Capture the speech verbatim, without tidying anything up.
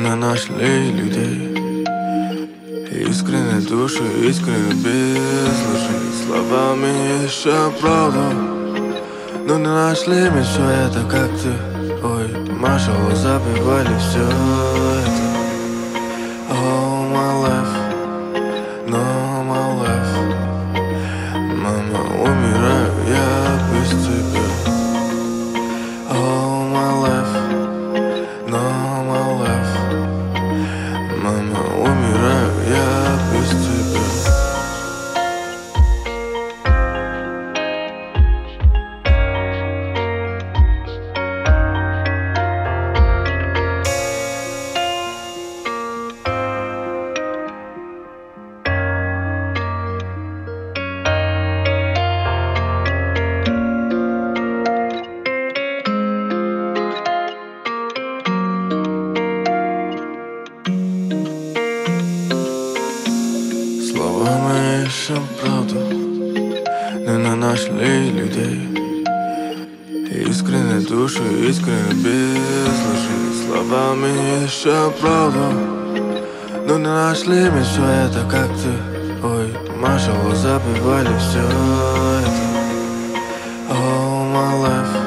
не нашли людей. Искренние души, искренне без лжи. Словами еще правду, но не нашли мы все это, как ты. Ой, маршалы забивали все это. Oh my life, no my life. Мама, умираю я без тебя. Oh my life, no my life. Мама, умираю я без тебя. Словами ищем правду, но не нашли людей. Искренние души, искренне без лжи. Словами ищем правду, но не нашли мы все это, как ты. Ой, маршалы забивали все это. Oh my life.